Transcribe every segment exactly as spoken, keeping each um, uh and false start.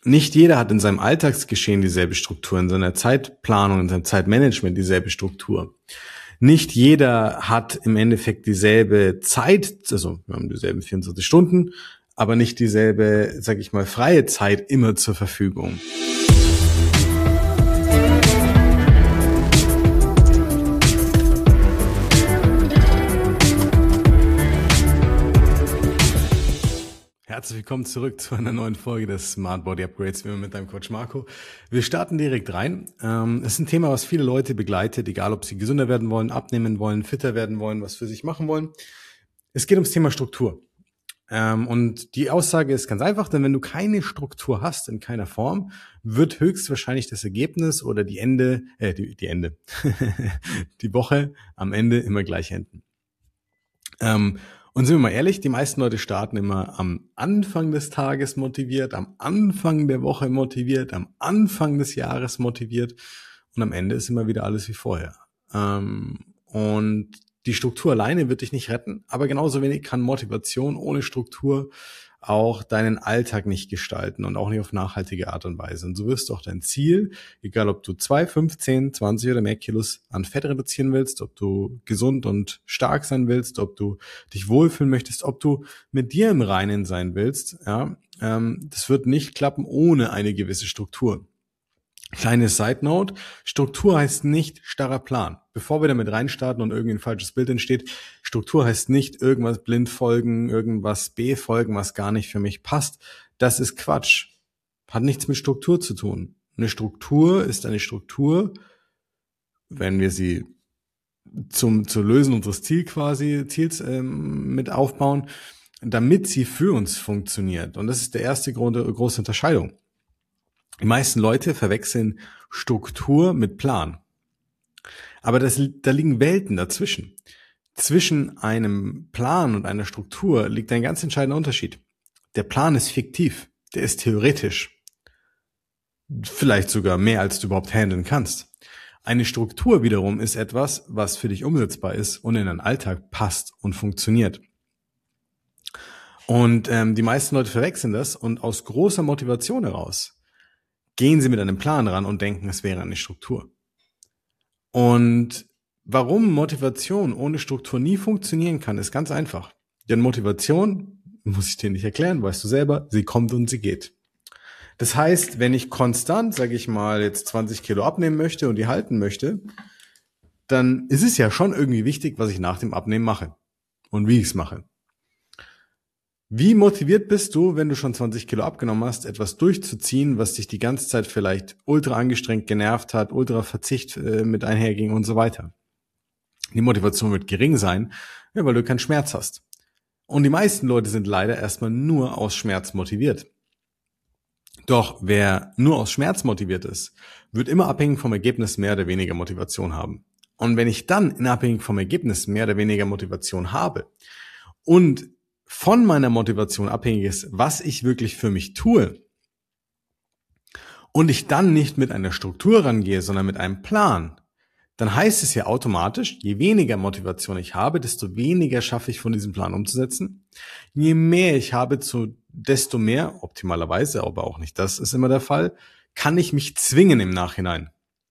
Nicht jeder hat in seinem Alltagsgeschehen dieselbe Struktur, in seiner Zeitplanung, in seinem Zeitmanagement dieselbe Struktur. Nicht jeder hat im Endeffekt dieselbe Zeit, also wir haben dieselben vierundzwanzig Stunden, aber nicht dieselbe, sag ich mal, freie Zeit immer zur Verfügung. Herzlich willkommen zurück zu einer neuen Folge des Smart Body Upgrades, wie immer mit deinem Coach Marco. Wir starten direkt rein. Es ist ein Thema, was viele Leute begleitet, egal ob sie gesünder werden wollen, abnehmen wollen, fitter werden wollen, was für sich machen wollen. Es geht ums Thema Struktur. Und die Aussage ist ganz einfach, denn wenn du keine Struktur hast, in keiner Form, wird höchstwahrscheinlich das Ergebnis oder die Ende, äh, die, die Ende, die Woche am Ende immer gleich enden. Ähm, Und sind wir mal ehrlich, die meisten Leute starten immer am Anfang des Tages motiviert, am Anfang der Woche motiviert, am Anfang des Jahres motiviert und am Ende ist immer wieder alles wie vorher. Und die Struktur alleine wird dich nicht retten, aber genauso wenig kann Motivation ohne Struktur auch deinen Alltag nicht gestalten und auch nicht auf nachhaltige Art und Weise. Und so wirst du auch dein Ziel, egal ob du zwei, fünf, zehn, zwanzig oder mehr Kilos an Fett reduzieren willst, ob du gesund und stark sein willst, ob du dich wohlfühlen möchtest, ob du mit dir im Reinen sein willst, ja, ähm, das wird nicht klappen ohne eine gewisse Struktur. Kleine Side Note, Struktur heißt nicht starrer Plan. Bevor wir damit reinstarten und irgendwie ein falsches Bild entsteht, Struktur heißt nicht irgendwas blind folgen, irgendwas befolgen, was gar nicht für mich passt. Das ist Quatsch. Hat nichts mit Struktur zu tun. Eine Struktur ist eine Struktur, wenn wir sie zum zur Lösen unseres Ziel quasi, Ziels ähm, mit aufbauen, damit sie für uns funktioniert. Und das ist der erste Grund, große Unterscheidung. Die meisten Leute verwechseln Struktur mit Plan. Aber das, da liegen Welten dazwischen. Zwischen einem Plan und einer Struktur liegt ein ganz entscheidender Unterschied. Der Plan ist fiktiv, der ist theoretisch. Vielleicht sogar mehr, als du überhaupt handeln kannst. Eine Struktur wiederum ist etwas, was für dich umsetzbar ist und in deinen Alltag passt und funktioniert. Und ähm, die meisten Leute verwechseln das und aus großer Motivation heraus gehen sie mit einem Plan ran und denken, es wäre eine Struktur. Und warum Motivation ohne Struktur nie funktionieren kann, ist ganz einfach. Denn Motivation, muss ich dir nicht erklären, weißt du selber, sie kommt und sie geht. Das heißt, wenn ich konstant, sage ich mal, jetzt zwanzig Kilo abnehmen möchte und die halten möchte, dann ist es ja schon irgendwie wichtig, was ich nach dem Abnehmen mache und wie ich es mache. Wie motiviert bist du, wenn du schon zwanzig Kilo abgenommen hast, etwas durchzuziehen, was dich die ganze Zeit vielleicht ultra angestrengt genervt hat, ultra Verzicht äh, mit einherging und so weiter? Die Motivation wird gering sein, ja, weil du keinen Schmerz hast. Und die meisten Leute sind leider erstmal nur aus Schmerz motiviert. Doch wer nur aus Schmerz motiviert ist, wird immer abhängig vom Ergebnis mehr oder weniger Motivation haben. Und wenn ich dann in abhängig vom Ergebnis mehr oder weniger Motivation habe und von meiner Motivation abhängig ist, was ich wirklich für mich tue und ich dann nicht mit einer Struktur rangehe, sondern mit einem Plan, dann heißt es ja automatisch, je weniger Motivation ich habe, desto weniger schaffe ich von diesem Plan umzusetzen. Je mehr ich habe, zu, desto mehr, optimalerweise, aber auch nicht das ist immer der Fall, kann ich mich zwingen im Nachhinein.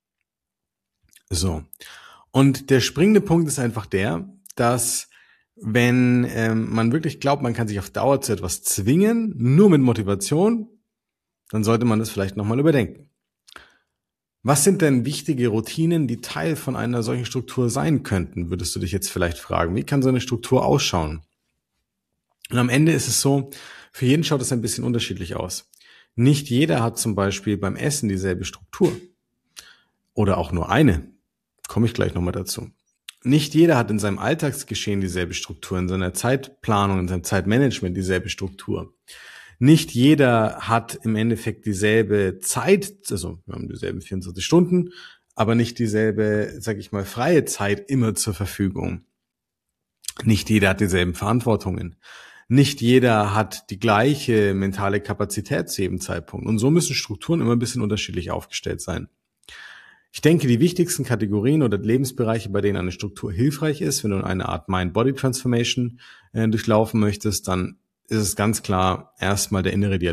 So. Und der springende Punkt ist einfach der, dass wenn ähm, man wirklich glaubt, man kann sich auf Dauer zu etwas zwingen, nur mit Motivation, dann sollte man das vielleicht nochmal überdenken. Was sind denn wichtige Routinen, die Teil von einer solchen Struktur sein könnten, würdest du dich jetzt vielleicht fragen. Wie kann so eine Struktur ausschauen? Und am Ende ist es so, für jeden schaut es ein bisschen unterschiedlich aus. Nicht jeder hat zum Beispiel beim Essen dieselbe Struktur. Oder auch nur eine. Komme ich gleich nochmal dazu. Nicht jeder hat in seinem Alltagsgeschehen dieselbe Struktur, in seiner Zeitplanung, in seinem Zeitmanagement dieselbe Struktur. Nicht jeder hat im Endeffekt dieselbe Zeit, also wir haben dieselben vierundzwanzig Stunden, aber nicht dieselbe, sag ich mal, freie Zeit immer zur Verfügung. Nicht jeder hat dieselben Verantwortungen. Nicht jeder hat die gleiche mentale Kapazität zu jedem Zeitpunkt. Und so müssen Strukturen immer ein bisschen unterschiedlich aufgestellt sein. Ich denke, die wichtigsten Kategorien oder Lebensbereiche, bei denen eine Struktur hilfreich ist, wenn du eine Art Mind-Body-Transformation äh, durchlaufen möchtest, dann ist es ganz klar erstmal der innere Dialog.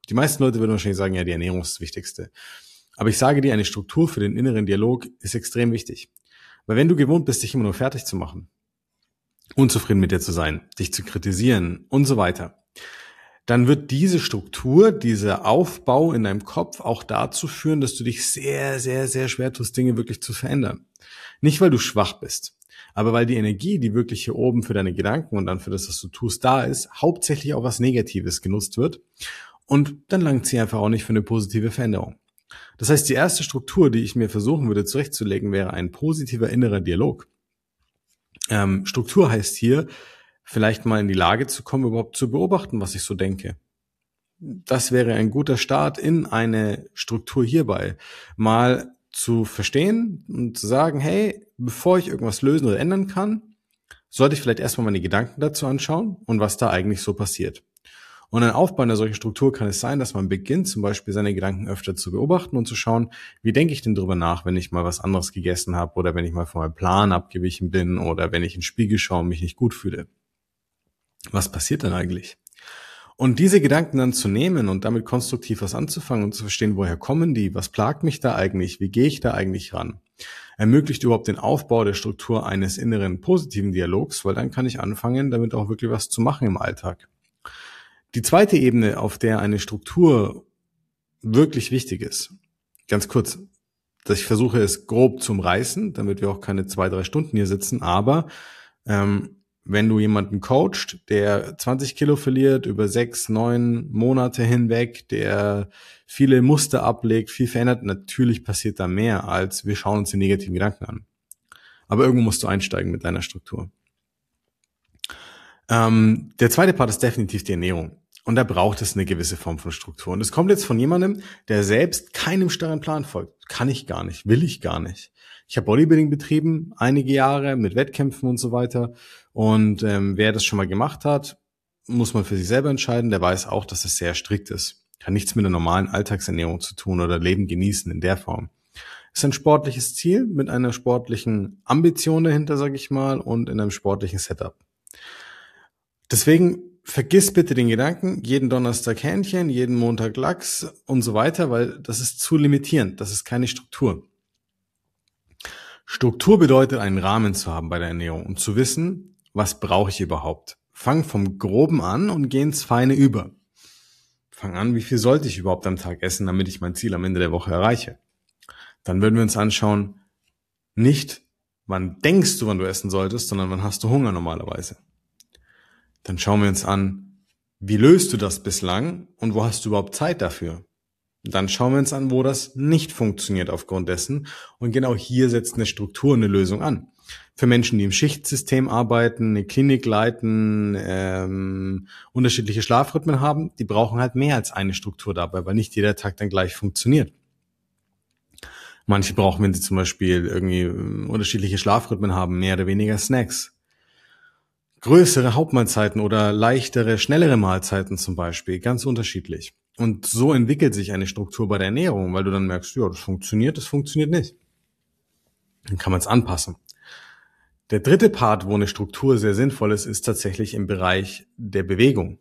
Die meisten Leute würden wahrscheinlich sagen, ja, die Ernährung ist das Wichtigste. Aber ich sage dir, eine Struktur für den inneren Dialog ist extrem wichtig. Weil wenn du gewohnt bist, dich immer nur fertig zu machen, unzufrieden mit dir zu sein, dich zu kritisieren und so weiter, dann wird diese Struktur, dieser Aufbau in deinem Kopf auch dazu führen, dass du dich sehr, sehr, sehr schwer tust, Dinge wirklich zu verändern. Nicht, weil du schwach bist, aber weil die Energie, die wirklich hier oben für deine Gedanken und dann für das, was du tust, da ist, hauptsächlich auf was Negatives genutzt wird. Und dann langt sie einfach auch nicht für eine positive Veränderung. Das heißt, die erste Struktur, die ich mir versuchen würde zurechtzulegen, wäre ein positiver innerer Dialog. Ähm, Struktur heißt hier, vielleicht mal in die Lage zu kommen, überhaupt zu beobachten, was ich so denke. Das wäre ein guter Start in eine Struktur hierbei. Mal zu verstehen und zu sagen, hey, bevor ich irgendwas lösen oder ändern kann, sollte ich vielleicht erstmal meine Gedanken dazu anschauen und was da eigentlich so passiert. Und ein Aufbau einer solchen Struktur kann es sein, dass man beginnt, zum Beispiel seine Gedanken öfter zu beobachten und zu schauen, wie denke ich denn darüber nach, wenn ich mal was anderes gegessen habe oder wenn ich mal von meinem Plan abgewichen bin oder wenn ich in den Spiegel schaue und mich nicht gut fühle. Was passiert denn eigentlich? Und diese Gedanken dann zu nehmen und damit konstruktiv was anzufangen und zu verstehen, woher kommen die, was plagt mich da eigentlich, wie gehe ich da eigentlich ran, ermöglicht überhaupt den Aufbau der Struktur eines inneren positiven Dialogs, weil dann kann ich anfangen, damit auch wirklich was zu machen im Alltag. Die zweite Ebene, auf der eine Struktur wirklich wichtig ist, ganz kurz, dass ich versuche es grob zu umreißen, damit wir auch keine zwei, drei Stunden hier sitzen, aber ähm, wenn du jemanden coachst, der zwanzig Kilo verliert über sechs, neun Monate hinweg, der viele Muster ablegt, viel verändert, natürlich passiert da mehr, als wir schauen uns die negativen Gedanken an. Aber irgendwo musst du einsteigen mit deiner Struktur. Ähm, der zweite Part ist definitiv die Ernährung. Und da braucht es eine gewisse Form von Struktur. Und es kommt jetzt von jemandem, der selbst keinem starren Plan folgt. Kann ich gar nicht, will ich gar nicht. Ich habe Bodybuilding betrieben, einige Jahre mit Wettkämpfen und so weiter. Und ähm, wer das schon mal gemacht hat, muss man für sich selber entscheiden. Der weiß auch, dass es sehr strikt ist. Hat nichts mit einer normalen Alltagsernährung zu tun oder Leben genießen in der Form. Es ist ein sportliches Ziel mit einer sportlichen Ambition dahinter, sage ich mal, und in einem sportlichen Setup. Deswegen vergiss bitte den Gedanken, jeden Donnerstag Hähnchen, jeden Montag Lachs und so weiter, weil das ist zu limitierend. Das ist keine Struktur. Struktur bedeutet, einen Rahmen zu haben bei der Ernährung und zu wissen, was brauche ich überhaupt. Fang vom Groben an und geh ins Feine über. Fang an, wie viel sollte ich überhaupt am Tag essen, damit ich mein Ziel am Ende der Woche erreiche. Dann würden wir uns anschauen, nicht, wann denkst du, wann du essen solltest, sondern wann hast du Hunger normalerweise. Dann schauen wir uns an, wie löst du das bislang und wo hast du überhaupt Zeit dafür? Dann schauen wir uns an, wo das nicht funktioniert aufgrund dessen. Und genau hier setzt eine Struktur eine Lösung an. Für Menschen, die im Schichtsystem arbeiten, eine Klinik leiten, ähm, unterschiedliche Schlafrhythmen haben, die brauchen halt mehr als eine Struktur dabei, weil nicht jeder Tag dann gleich funktioniert. Manche brauchen, wenn sie zum Beispiel irgendwie unterschiedliche Schlafrhythmen haben, mehr oder weniger Snacks. Größere Hauptmahlzeiten oder leichtere, schnellere Mahlzeiten zum Beispiel, ganz unterschiedlich. Und so entwickelt sich eine Struktur bei der Ernährung, weil du dann merkst, ja, das funktioniert, das funktioniert nicht. Dann kann man es anpassen. Der dritte Part, wo eine Struktur sehr sinnvoll ist, ist tatsächlich im Bereich der Bewegung.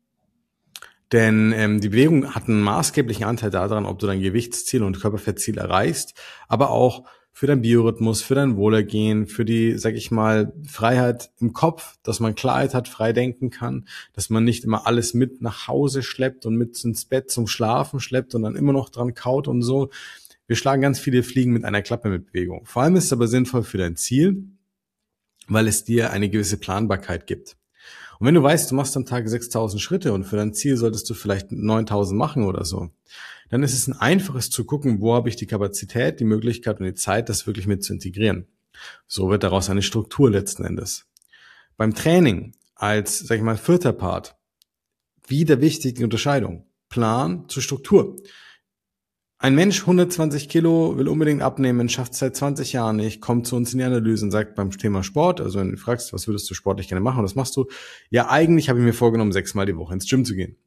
Denn ähm, die Bewegung hat einen maßgeblichen Anteil daran, ob du dein Gewichtsziel und Körperfettziel erreichst, aber auch für dein Biorhythmus, für dein Wohlergehen, für die, sag ich mal, Freiheit im Kopf, dass man Klarheit hat, frei denken kann, dass man nicht immer alles mit nach Hause schleppt und mit ins Bett zum Schlafen schleppt und dann immer noch dran kaut und so. Wir schlagen ganz viele Fliegen mit einer Klappe mit Bewegung. Vor allem ist es aber sinnvoll für dein Ziel, weil es dir eine gewisse Planbarkeit gibt. Und wenn du weißt, du machst am Tag sechstausend Schritte und für dein Ziel solltest du vielleicht neuntausend machen oder so, dann ist es ein einfaches zu gucken, wo habe ich die Kapazität, die Möglichkeit und die Zeit, das wirklich mit zu integrieren. So wird daraus eine Struktur letzten Endes. Beim Training als, sag ich mal, vierter Part, wieder wichtig die Unterscheidung. Plan zur Struktur. Ein Mensch, hundertzwanzig Kilo, will unbedingt abnehmen, schafft es seit zwanzig Jahren nicht, kommt zu uns in die Analyse und sagt beim Thema Sport, also wenn du fragst, was würdest du sportlich gerne machen, was machst du? Ja, eigentlich habe ich mir vorgenommen, sechsmal die Woche ins Gym zu gehen.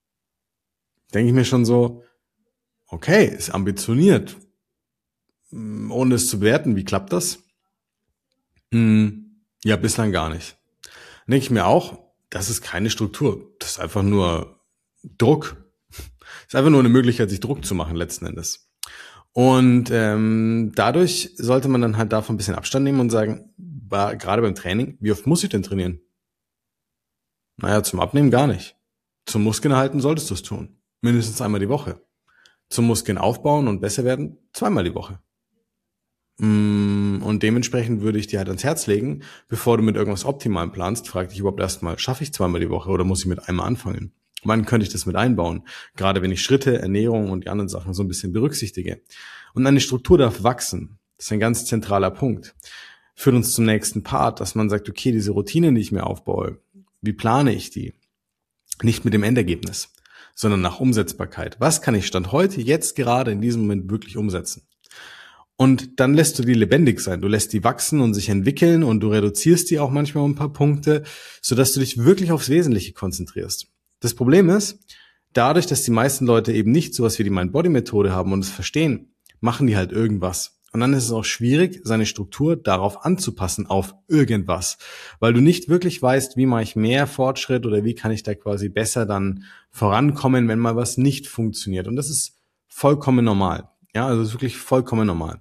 Denke ich mir schon so, okay, ist ambitioniert. Ohne es zu bewerten, wie klappt das? Hm, ja, bislang gar nicht. Denke ich mir auch, das ist keine Struktur. Das ist einfach nur Druck. Ist einfach nur eine Möglichkeit, sich Druck zu machen letzten Endes. Und ähm, dadurch sollte man dann halt davon ein bisschen Abstand nehmen und sagen, war, gerade beim Training, wie oft muss ich denn trainieren? Naja, zum Abnehmen gar nicht. Zum Muskeln halten solltest du es tun. Mindestens einmal die Woche. Zum Muskeln aufbauen und besser werden, zweimal die Woche. Und dementsprechend würde ich dir halt ans Herz legen, bevor du mit irgendwas Optimalem planst, frag dich überhaupt erstmal, schaffe ich zweimal die Woche oder muss ich mit einmal anfangen? Wann könnte ich das mit einbauen? Gerade wenn ich Schritte, Ernährung und die anderen Sachen so ein bisschen berücksichtige. Und eine Struktur darf wachsen. Das ist ein ganz zentraler Punkt. Führt uns zum nächsten Part, dass man sagt, okay, diese Routinen, die ich mir aufbaue, wie plane ich die? Nicht mit dem Endergebnis, sondern nach Umsetzbarkeit. Was kann ich Stand heute, jetzt gerade in diesem Moment wirklich umsetzen? Und dann lässt du die lebendig sein. Du lässt die wachsen und sich entwickeln und du reduzierst die auch manchmal um ein paar Punkte, sodass du dich wirklich aufs Wesentliche konzentrierst. Das Problem ist, dadurch, dass die meisten Leute eben nicht sowas wie die Mind-Body-Methode haben und es verstehen, machen die halt irgendwas. Und dann ist es auch schwierig, seine Struktur darauf anzupassen, auf irgendwas. Weil du nicht wirklich weißt, wie mache ich mehr Fortschritt oder wie kann ich da quasi besser dann vorankommen, wenn mal was nicht funktioniert. Und das ist vollkommen normal. Ja, also das ist wirklich vollkommen normal.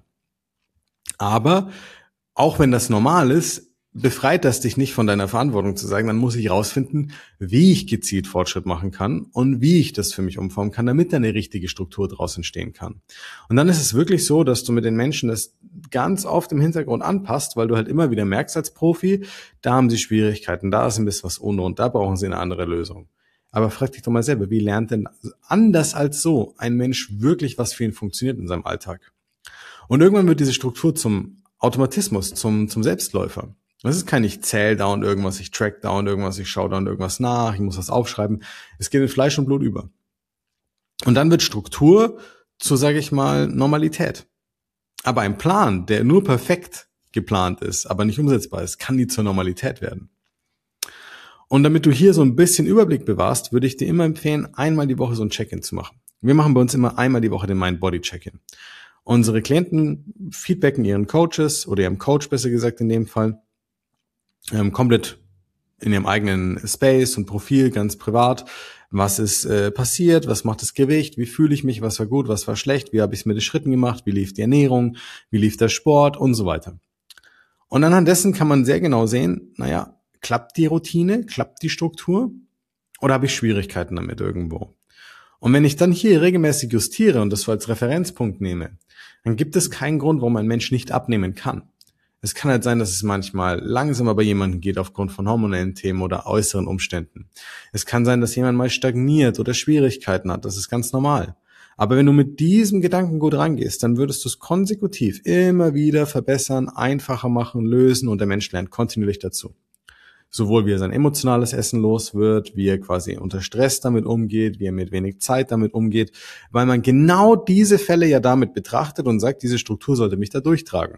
Aber auch wenn das normal ist, befreit das dich nicht von deiner Verantwortung zu sagen, dann muss ich rausfinden, wie ich gezielt Fortschritt machen kann und wie ich das für mich umformen kann, damit da eine richtige Struktur draus entstehen kann. Und dann ist es wirklich so, dass du mit den Menschen das ganz oft im Hintergrund anpasst, weil du halt immer wieder merkst als Profi, da haben sie Schwierigkeiten, da ist ein bisschen was unrund, da brauchen sie eine andere Lösung. Aber frag dich doch mal selber, wie lernt denn anders als so ein Mensch wirklich, was für ihn funktioniert in seinem Alltag? Und irgendwann wird diese Struktur zum Automatismus, zum, zum Selbstläufer. Das ist kein, ich zähle da und irgendwas, ich track da und irgendwas, ich schaue da und irgendwas nach, ich muss was aufschreiben. Es geht in Fleisch und Blut über. Und dann wird Struktur zu, sage ich mal, Normalität. Aber ein Plan, der nur perfekt geplant ist, aber nicht umsetzbar ist, kann nie zur Normalität werden. Und damit du hier so ein bisschen Überblick bewahrst, würde ich dir immer empfehlen, einmal die Woche so ein Check-in zu machen. Wir machen bei uns immer einmal die Woche den Mind-Body-Check-in. Unsere Klienten feedbacken ihren Coaches oder ihrem Coach, besser gesagt in dem Fall, ähm, komplett in ihrem eigenen Space und Profil, ganz privat. Was ist äh, passiert? Was macht das Gewicht? Wie fühle ich mich? Was war gut? Was war schlecht? Wie habe ich es mit den Schritten gemacht? Wie lief die Ernährung? Wie lief der Sport? Und so weiter. Und anhand dessen kann man sehr genau sehen, naja, klappt die Routine? Klappt die Struktur? Oder habe ich Schwierigkeiten damit irgendwo? Und wenn ich dann hier regelmäßig justiere und das so als Referenzpunkt nehme, dann gibt es keinen Grund, warum ein Mensch nicht abnehmen kann. Es kann halt sein, dass es manchmal langsamer bei jemandem geht aufgrund von hormonellen Themen oder äußeren Umständen. Es kann sein, dass jemand mal stagniert oder Schwierigkeiten hat. Das ist ganz normal. Aber wenn du mit diesem Gedankengut rangehst, dann würdest du es konsekutiv immer wieder verbessern, einfacher machen, lösen und der Mensch lernt kontinuierlich dazu. Sowohl wie er sein emotionales Essen los wird, wie er quasi unter Stress damit umgeht, wie er mit wenig Zeit damit umgeht, weil man genau diese Fälle ja damit betrachtet und sagt, diese Struktur sollte mich da durchtragen.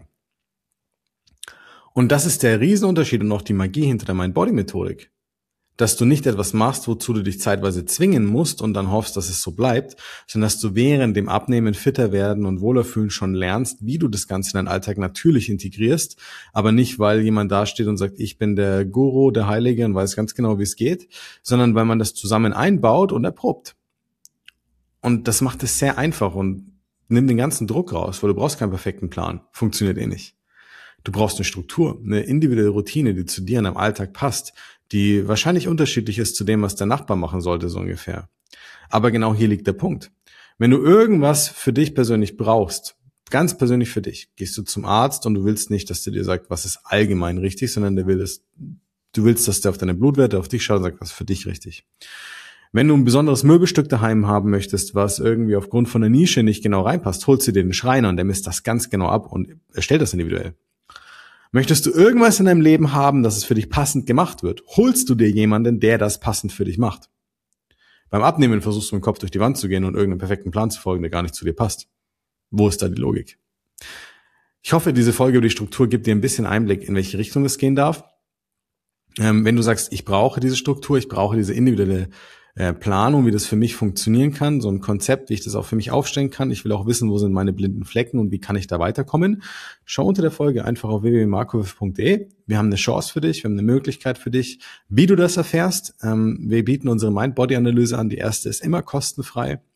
Und das ist der Riesenunterschied und auch die Magie hinter der Mind-Body-Methodik. Dass du nicht etwas machst, wozu du dich zeitweise zwingen musst und dann hoffst, dass es so bleibt, sondern dass du während dem Abnehmen, fitter werden und wohler fühlen schon lernst, wie du das Ganze in deinen Alltag natürlich integrierst, aber nicht, weil jemand dasteht und sagt, ich bin der Guru, der Heilige und weiß ganz genau, wie es geht, sondern weil man das zusammen einbaut und erprobt. Und das macht es sehr einfach und nimmt den ganzen Druck raus, weil du brauchst keinen perfekten Plan. Funktioniert eh nicht. Du brauchst eine Struktur, eine individuelle Routine, die zu dir in deinem Alltag passt, die wahrscheinlich unterschiedlich ist zu dem, was der Nachbar machen sollte, so ungefähr. Aber genau hier liegt der Punkt. Wenn du irgendwas für dich persönlich brauchst, ganz persönlich für dich, gehst du zum Arzt und du willst nicht, dass der dir sagt, was ist allgemein richtig, sondern der will das, du willst, dass der auf deine Blutwerte, auf dich schaut und sagt, was ist für dich richtig. Wenn du ein besonderes Möbelstück daheim haben möchtest, was irgendwie aufgrund von der Nische nicht genau reinpasst, holst du dir den Schreiner und der misst das ganz genau ab und erstellt das individuell. Möchtest du irgendwas in deinem Leben haben, dass es für dich passend gemacht wird, holst du dir jemanden, der das passend für dich macht. Beim Abnehmen versuchst du mit dem Kopf durch die Wand zu gehen und irgendeinem perfekten Plan zu folgen, der gar nicht zu dir passt. Wo ist da die Logik? Ich hoffe, diese Folge über die Struktur gibt dir ein bisschen Einblick, in welche Richtung es gehen darf. Ähm, wenn du sagst, ich brauche diese Struktur, ich brauche diese individuelle äh, Planung, wie das für mich funktionieren kann, so ein Konzept, wie ich das auch für mich aufstellen kann. Ich will auch wissen, wo sind meine blinden Flecken und wie kann ich da weiterkommen. Schau unter der Folge einfach auf w w w punkt markowiff punkt d e. Wir haben eine Chance für dich, wir haben eine Möglichkeit für dich, wie du das erfährst. Ähm, wir bieten unsere Mind-Body-Analyse an. Die erste ist immer kostenfrei.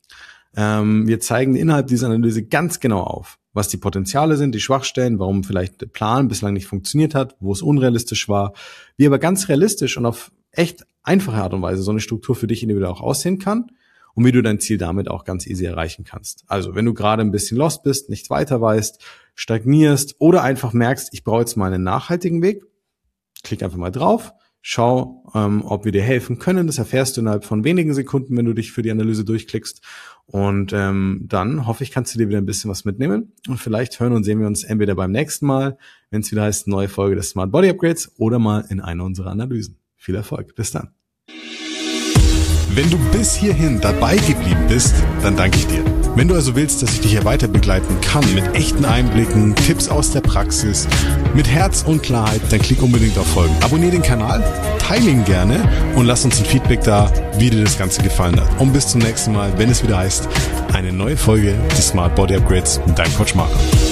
Ähm, wir zeigen innerhalb dieser Analyse ganz genau auf, was die Potenziale sind, die Schwachstellen, warum vielleicht der Plan bislang nicht funktioniert hat, wo es unrealistisch war, wie aber ganz realistisch und auf echt einfache Art und Weise so eine Struktur für dich individuell auch aussehen kann und wie du dein Ziel damit auch ganz easy erreichen kannst. Also wenn du gerade ein bisschen lost bist, nicht weiter weißt, stagnierst oder einfach merkst, ich brauche jetzt mal einen nachhaltigen Weg, klick einfach mal drauf, schau, ähm, ob wir dir helfen können. Das erfährst du innerhalb von wenigen Sekunden, wenn du dich für die Analyse durchklickst. Und ähm, dann hoffe ich, kannst du dir wieder ein bisschen was mitnehmen. Und vielleicht hören und sehen wir uns entweder beim nächsten Mal, wenn es wieder heißt, neue Folge des Smart Body Upgrades, oder mal in einer unserer Analysen. Viel Erfolg. Bis dann. Wenn du bis hierhin dabei geblieben bist, dann danke ich dir. Wenn du also willst, dass ich dich hier weiter begleiten kann mit echten Einblicken, Tipps aus der Praxis, mit Herz und Klarheit, dann klick unbedingt auf Folgen. Abonnier den Kanal, teile ihn gerne und lass uns ein Feedback da, wie dir das Ganze gefallen hat. Und bis zum nächsten Mal, wenn es wieder heißt, eine neue Folge des Smart Body Upgrades mit deinem Coach Marco.